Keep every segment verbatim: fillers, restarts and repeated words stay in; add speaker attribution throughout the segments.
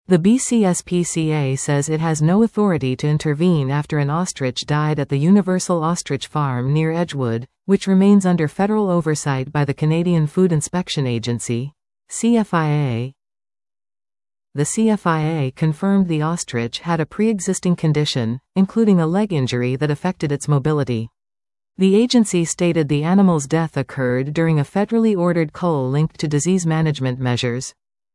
Speaker 1: The B C S P C A says it has no authority to intervene after an ostrich died at the Universal Ostrich Farm near Edgewood, which remains under federal oversight by the Canadian Food Inspection Agency, C F I A. The C F I A confirmed the ostrich had a pre-existing condition, including a leg injury that affected its mobility. The agency stated the animal's death occurred during a federally ordered cull linked to disease management measures.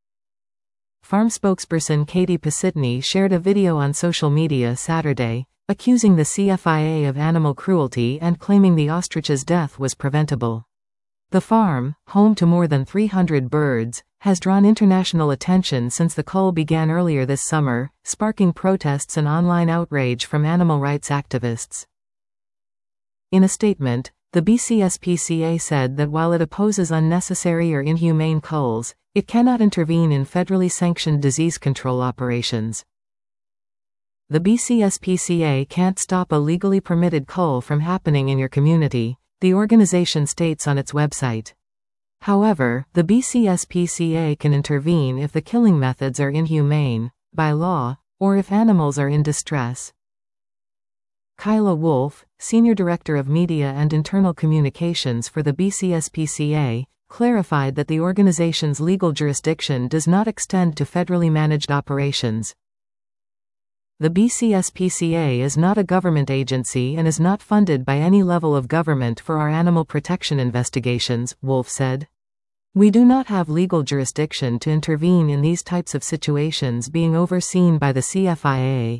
Speaker 1: Farm spokesperson Katie Pasitny shared a video on social media Saturday, accusing the C F I A of animal cruelty and claiming the ostrich's death was preventable. The farm, home to more than three hundred birds, has drawn international attention since the cull began earlier this summer, sparking protests and online outrage from animal rights activists. In a statement, the B C S P C A said that while it opposes unnecessary or inhumane culls, it cannot intervene in federally sanctioned disease control operations. The B C S P C A can't stop a legally permitted cull from happening in your community, the organization states on its website. However, the B C S P C A can intervene if the killing methods are inhumane, by law, or if animals are in distress. Kyla Wolf, Senior Director of Media and Internal Communications for the B C S P C A, clarified that the organization's legal jurisdiction does not extend to federally managed operations. The B C S P C A is not a government agency and is not funded by any level of government for our animal protection investigations, Wolf said. We do not have legal jurisdiction to intervene in these types of situations being overseen by the C F I A.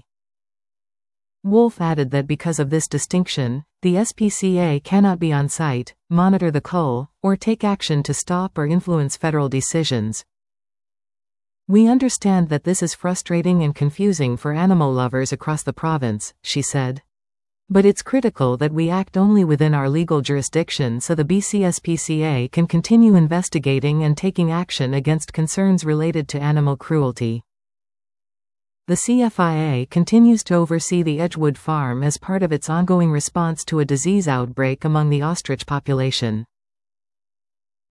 Speaker 1: Wolf added that because of this distinction, the S P C A cannot be on site, monitor the cull, or take action to stop or influence federal decisions. We understand that this is frustrating and confusing for animal lovers across the province, she said. But it's critical that we act only within our legal jurisdiction so the B C S P C A can continue investigating and taking action against concerns related to animal cruelty. The C F I A continues to oversee the Edgewood Farm as part of its ongoing response to a disease outbreak among the ostrich population.